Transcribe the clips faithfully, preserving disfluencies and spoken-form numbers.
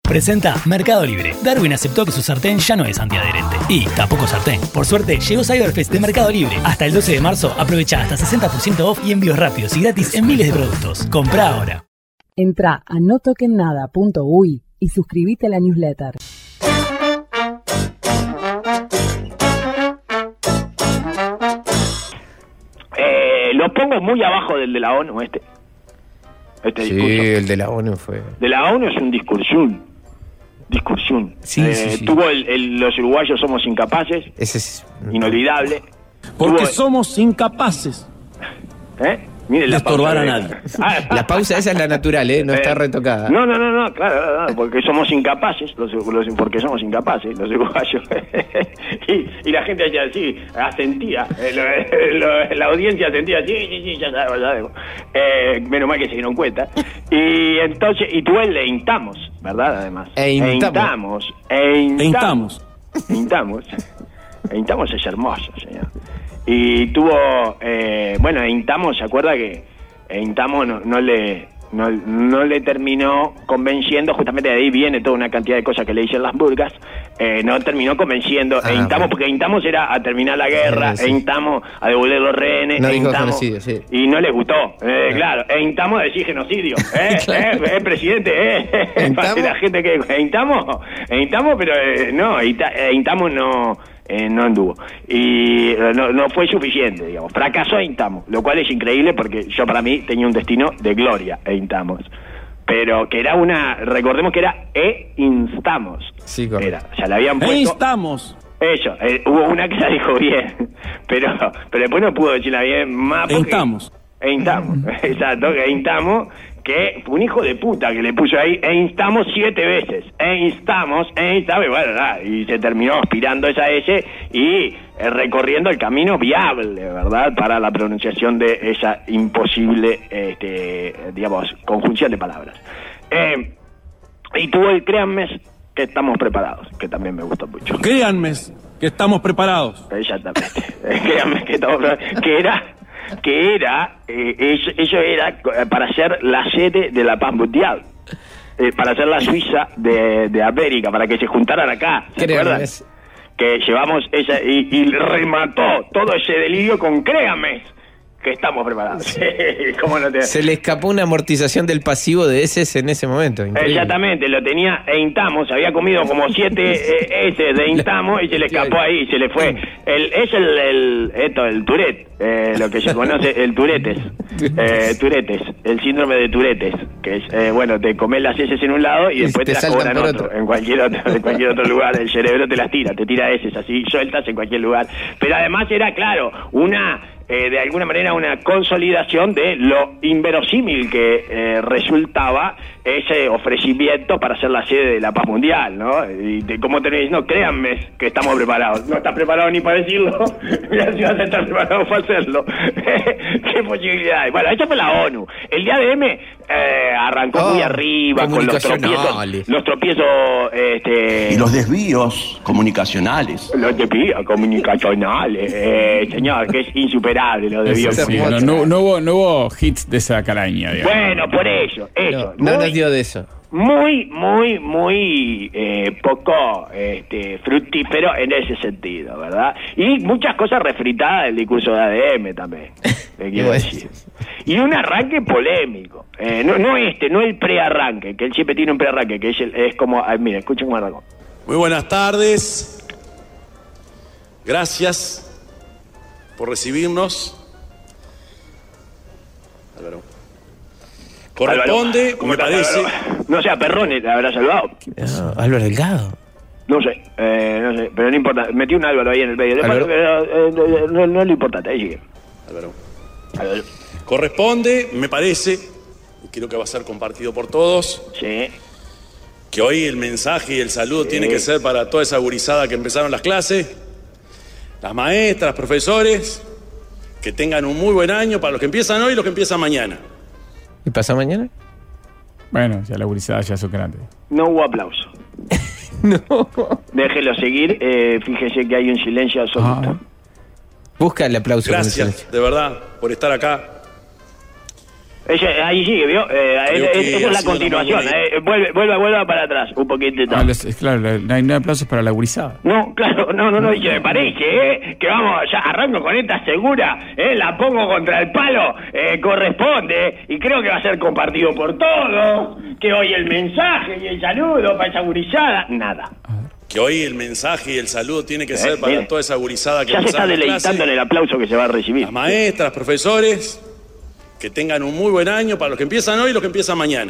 Presenta Mercado Libre. Darwin aceptó que su sartén ya no es antiadherente. Y tampoco sartén. Por suerte, llegó Cyberfest de Mercado Libre. Hasta el doce de marzo, aprovecha hasta sesenta por ciento off y envíos rápidos y gratis en miles de productos. Comprá ahora. Entrá a no toquen nada punto uy y suscríbete a la newsletter. Eh, lo pongo muy abajo del de la ONU, este. Este sí, discurso. el de la ONU fue... De la ONU es un discursión. Discursión. Sí, eh, sí, sí. Tuvo el, el, los uruguayos somos incapaces. Ese es... Inolvidable. Porque Tuvo, somos incapaces ¿Eh? Miren de la estorbar pausa a de- nadie. Ah, La pausa esa es la natural, ¿eh? No eh, está retocada. No, no, no, no, claro, claro, no, porque somos incapaces, los, los, porque somos incapaces, los uruguayos. y, y la gente hacía así, asentía, eh, lo, lo, la audiencia asentía, sí, sí, sí, ya sabemos, ya sabemos. Eh, menos mal que se dieron cuenta. Y entonces, y tú le intamos, ¿verdad? Además. E intamos. E intamos. E E intamos. Intamos. E intamos es hermoso, señor. Y tuvo, eh, bueno, e intamos, ¿se acuerda que e intamos no, no le no, no le terminó convenciendo? Justamente de ahí viene toda una cantidad de cosas que le dicen las burgas. Eh, no terminó convenciendo. Ah, e intamos, bueno. porque e intamos era a terminar la guerra, Sí, sí. e intamos a devolver los rehenes, No e dijo intamos- genocidio, sí. y no les gustó, eh, Ah. claro, e intamos a decir genocidio, eh, Claro. eh, eh, presidente, eh, ¿E intamos? la gente que e intamos, e intamos, pero eh, no, e ita- e intamos no. Eh, no anduvo y eh, no, no fue suficiente, digamos, fracasó e intamos, lo cual es increíble porque yo para mí tenía un destino de gloria e intamos, pero que era una, recordemos que era e instamos, Sí, correcto. era, ya le habían E puesto instamos. eso, eh, hubo una que la dijo bien, pero pero después no pudo decirla bien más E porque- instamos. e instamos, exacto, que instamos, que fue un hijo de puta que le puso ahí, e instamos siete veces, e instamos, e instamos, y bueno, nada, y se terminó aspirando esa S y eh, recorriendo el camino viable, ¿verdad?, para la pronunciación de esa imposible, este, digamos, conjunción de palabras. Eh, y tuvo el créanme que estamos preparados, que también me gustó mucho. Créanme que estamos preparados. Exactamente. Créanme que estamos preparados. Que era... que era, eh, eso, eso era eh, para ser la sede de la paz mundial, eh, para ser la Suiza de, de América, para que se juntaran acá, ¿se Créanme. acuerdan? Que llevamos esa, y, y remató todo ese delirio con créame que estamos preparados. ¿Cómo no te... Se le escapó una amortización del pasivo de S en ese momento. Increíble. Exactamente, lo tenía e intamos, había comido como siete eh, S de intamos y se le escapó ahí, se le fue. El, es el, el esto, el Tourette, eh, lo que se conoce, el Tourettes, eh, Tourettes, el síndrome de Tourettes, que es, eh, bueno, te comes las S en un lado y Y después te te, las saltan cobran por otro, otro. en cualquier otro, en cualquier otro lugar, el cerebro te las tira, te tira S así, sueltas en cualquier lugar. Pero además era, claro, una... Eh, de alguna manera una consolidación de lo inverosímil que eh, resultaba ese ofrecimiento para ser la sede de la paz mundial, ¿no? Y de, como te diciendo, créanme que estamos preparados. No estás preparado ni para decirlo, ya si vas a estar preparado para hacerlo. ¿Qué posibilidades? Bueno, esta fue la ONU. El día de M eh, arrancó Oh, muy arriba con los tropiezos, comunicacionales. los tropiezos, este... Y los desvíos comunicacionales. Los desvíos comunicacionales, eh, señor, que es insuperable lo desvíos Es Sí, hermoso. no, no, no hubo, no hubo hits de esa calaña, digamos. Bueno, por eso, eso. No, no muy, nos dio de eso. muy, muy, muy eh, poco este, fructífero en ese sentido, ¿verdad? Y muchas cosas refritadas del discurso de A D M también, te quiero Bueno. decir. Y un arranque polémico. Eh, no, no este, no el prearranque, que él siempre tiene un prearranque, que es, el, es como... Ah, mira, escuchen cómo arrancó. Muy buenas tardes. Gracias por recibirnos. Álvaro. Corresponde, Álvaro, ¿cómo me estás, parece. Álvaro? No sé, a Perrone te habrá saludado. No, Álvaro Delgado. No sé, eh, no sé, pero no importa. Metí un Álvaro ahí en el medio. Álvaro. Pero, eh, no, no, no es lo importante, ahí sigue. Álvaro. Álvaro. Corresponde, me parece, y creo que va a ser compartido por todos, Sí. que hoy el mensaje y el saludo Sí. tiene que ser para toda esa gurizada que empezaron las clases, las maestras, profesores, que tengan un muy buen año para los que empiezan hoy y los que empiezan mañana. ¿Y pasa mañana? Bueno, ya la gurizada ya son grandes. No hubo aplauso. No. Déjelo seguir, eh, fíjese que hay un silencio absoluto. Ah. Ah. Busca el aplauso. con el Gracias, silencio. de verdad, por estar acá. Ella, ahí sigue, ¿vio? Eh, es, es, esa es la continuación. Eh, vuelve, vuelve, vuelve para atrás, un poquito. Ah, los, claro, no hay, no hay aplausos para la gurizada. No, claro, no, no, no, y que me parece, ¿eh? Que vamos, ya arranco con esta segura, ¿eh? La pongo contra el palo, eh, corresponde, y creo que va a ser compartido por todos, que hoy el mensaje y el saludo para esa gurizada, nada. Que hoy el mensaje y el saludo tiene que ser eh, para eh. toda esa gurizada que ya se está deleitando en el aplauso que se va a recibir. Las maestras, profesores, que tengan un muy buen año para los que empiezan hoy y los que empiezan mañana.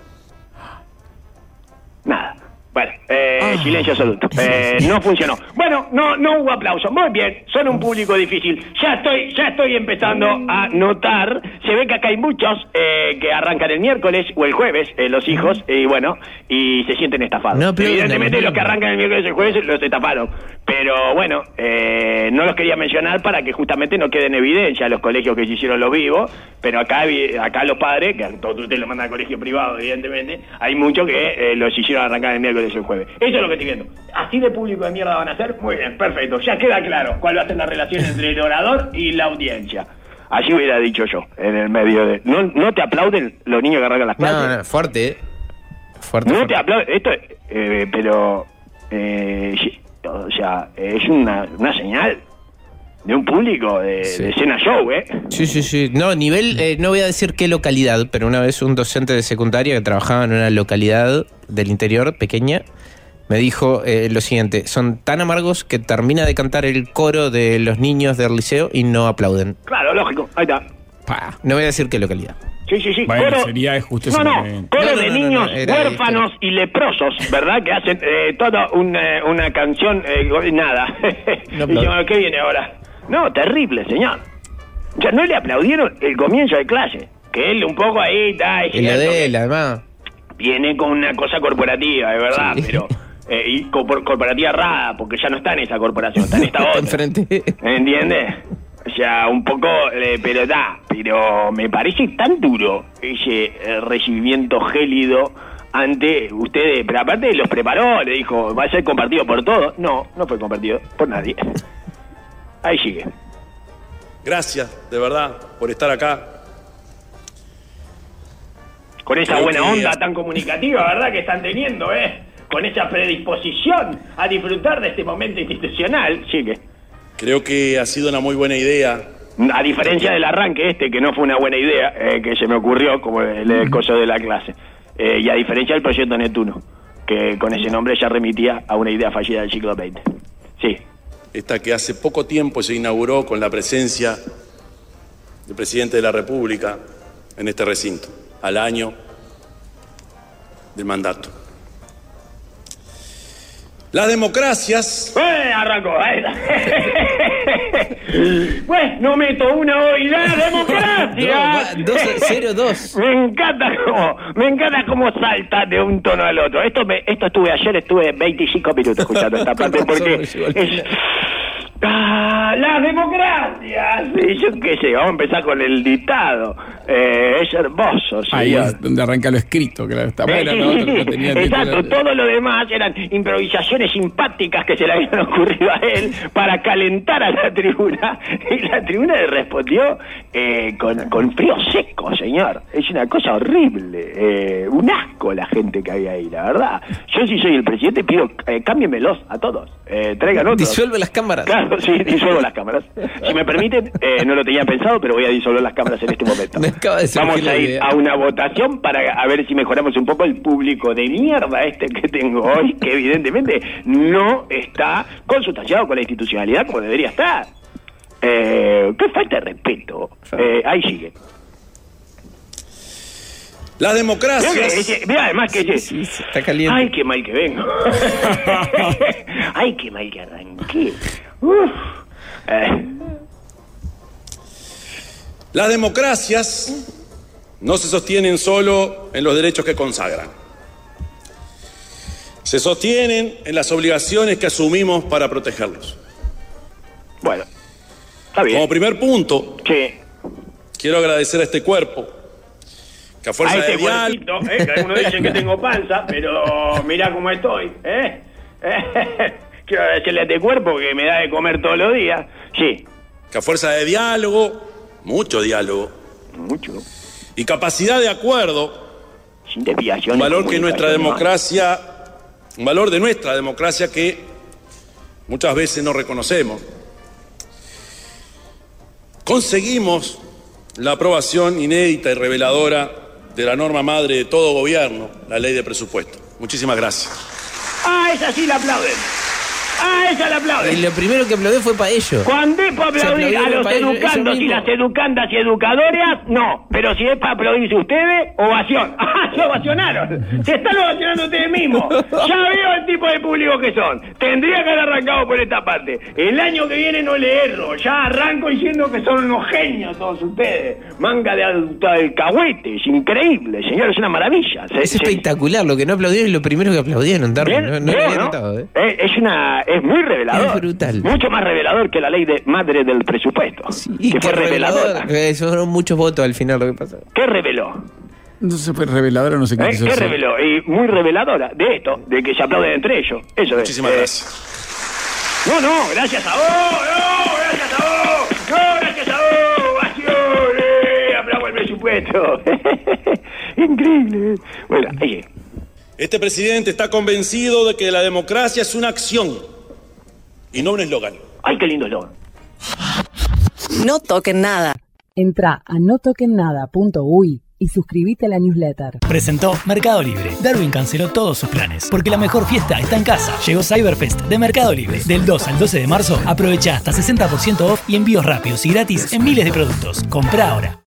Nada. Bueno, eh, ah, silencio absoluto. Eh, no funcionó. Bueno, no, no hubo aplauso. Muy bien, son un público difícil. Ya estoy, ya estoy empezando a notar. Se ve que acá hay muchos eh, que arrancan el miércoles o el jueves, eh, los hijos, y bueno, y se sienten estafados. No, pero evidentemente no, no, los que arrancan el miércoles y el jueves los estafaron. Pero bueno, eh, no los quería mencionar para que justamente no quede en evidencia los colegios que se hicieron los vivos. Pero acá, acá los padres, que todos ustedes los mandan a colegio privado, evidentemente, hay muchos que eh, los hicieron arrancar el miércoles el jueves. Eso es lo que estoy viendo. Así de público de mierda van a ser. Muy bien, perfecto. Ya queda claro cuál va a ser la relación entre el orador y la audiencia. Así hubiera dicho yo, en el medio de... ¿No, no te aplauden los niños que arrancan las clases? No, no, fuerte. Fuerte, No fuerte. te aplauden. Esto, eh, pero... Eh, o sea, es una, una señal de un público de, sí. de escena show, ¿eh? Sí, sí, sí. No, nivel, eh, no voy a decir qué localidad, pero una vez un docente de secundaria que trabajaba en una localidad del interior pequeña me dijo eh, lo siguiente: son tan amargos que termina de cantar el coro de los niños del liceo y no aplauden. Claro, lógico, ahí está. Pa. No voy a decir qué localidad. Sí, sí, sí. Bueno, coro, sería justo no, no, que... coro no, no, de no, niños no, no, huérfanos esto. y leprosos, ¿verdad? Que hacen eh, toda una, una canción, eh, nada. No, y yo, ¿qué viene ahora? No, terrible, señor. Ya no le aplaudieron el comienzo de clase. Que él un poco ahí está... Y la de él, además. Viene con una cosa corporativa, es verdad, Sí. pero... Eh, y corpor- corporativa errada, porque ya no está en esa corporación, está en esta otra. Enfrente. ¿Entiendes? O sea, un poco, eh, pero da, pero me parece tan duro ese eh, recibimiento gélido ante ustedes, pero aparte los preparó, le dijo, va a ser compartido por todos. No, no fue compartido por nadie. Ahí sigue. Gracias, de verdad, por estar acá. Con esa Creo buena que... onda tan comunicativa, ¿verdad? Que están teniendo, ¿eh? Con esa predisposición a disfrutar de este momento institucional. Sigue. Creo que ha sido una muy buena idea. A diferencia del arranque este, que no fue una buena idea, eh, que se me ocurrió, como el, el coso de la clase. Eh, y a diferencia del proyecto Neptuno, que con ese nombre ya remitía a una idea fallida del siglo veinte. Sí. Esta que hace poco tiempo se inauguró con la presencia del presidente de la República en este recinto, al año del mandato. Las democracias... ¡Eh! Arrancó. Pues no meto una hoy, la democracia. dos cero dos. Me encanta cómo, me encanta cómo salta de un tono al otro. Esto me, esto estuve ayer, estuve veinticinco minutos escuchando esta parte porque es... Ah, la democracia. Sí, yo qué sé, vamos a empezar con el dictado. Eh, es hermoso, señor. Ahí es donde arranca lo escrito, claro. Está bueno, sí, no, no, no tenía exacto, título. todo lo demás eran improvisaciones simpáticas que se le habían ocurrido a él para calentar a la tribuna. Y la tribuna le respondió eh, con, con frío seco, señor. Es una cosa horrible. Eh, un asco la gente que había ahí, la verdad. Yo, si soy el presidente, pido eh, cámbienmelos a todos. Eh, traigan otros. Disuelve las cámaras. Claro, sí, disuelvo las cámaras. Si me permiten, eh, no lo tenía pensado, pero voy a disolver las cámaras en este momento. Me acaba de Vamos a ir idea. a una votación para a ver si mejoramos un poco el público de mierda este que tengo hoy, que evidentemente no está consustanciado con la institucionalidad como debería estar. Eh, qué falta de respeto. Eh, ahí sigue. Las democracias... Mira, además que ese... Sí, sí, está caliente. Ay, qué mal que vengo. Ay, qué mal que arranqué. Uf. Eh. Las democracias no se sostienen solo en los derechos que consagran. Se sostienen en las obligaciones que asumimos para protegerlos. Bueno, está bien. Como primer punto, Sí. quiero agradecer a este cuerpo que a fuerza A este de diálogo... cuerpito, eh, que algunos dicen que tengo panza, pero mirá cómo estoy, ¿eh? eh quiero agradecerle a este cuerpo que me da de comer todos los días. Sí. que a fuerza de diálogo, mucho diálogo, Mucho. y capacidad de acuerdo, Sin desviaciones un valor que nuestra comunicacionales. democracia, un valor de nuestra democracia que muchas veces no reconocemos. Conseguimos la aprobación inédita y reveladora de la norma madre de todo gobierno, la ley de presupuesto. Muchísimas gracias. Ah, esa sí la aplauden. Ah, esa la Y aplauden. lo primero que aplaudió fue para ellos. Cuando es para Se aplaudir a aplaudieron los para ellos, educandos ellos y las mismos. educandas y educadoras, no. Pero si es para aplaudirse ustedes, ovación. ¡Ah, se ovacionaron! ¡Se están ovacionando ustedes mismos! Ya veo el tipo de público que son. Tendría que haber arrancado por esta parte. El año que viene no le erro. Ya arranco diciendo que son unos genios todos ustedes. Manga de alcahuete. Es increíble, señor. Es una maravilla. Se- Es se- espectacular, lo que no aplaudieron es lo primero que aplaudieron, Darwin. Bien, No, no bien, lo había ¿no? notado, ¿eh? Eh, Es una, es muy revelador. Es brutal. Mucho más revelador que la ley de madre del presupuesto. Y que qué fue reveladora. revelador. Eh, Fueron muchos votos al final lo que pasó. ¿Qué reveló? Entonces fue reveladora, no sé qué ¿Eh? quiso ¿Qué decir. reveló? Y muy reveladora de esto, de que se aplauden entre ellos. Eso es. Muchísimas Eh, gracias. No, no, gracias a vos, no, gracias a vos, no, gracias a vos, ovación, eh, aplaudo el presupuesto. Increíble. Bueno, ahí. Este presidente está convencido de que la democracia es una acción y no un eslogan. Ay, qué lindo eslogan. No toquen nada. Entra a no toquen nada punto uy y suscríbete a la newsletter. Presentó Mercado Libre. Darwin canceló todos sus planes, porque la mejor fiesta está en casa. Llegó Cyberfest de Mercado Libre. Del dos al doce de marzo, aprovecha hasta sesenta por ciento off y envíos rápidos y gratis en miles de productos. Comprá ahora.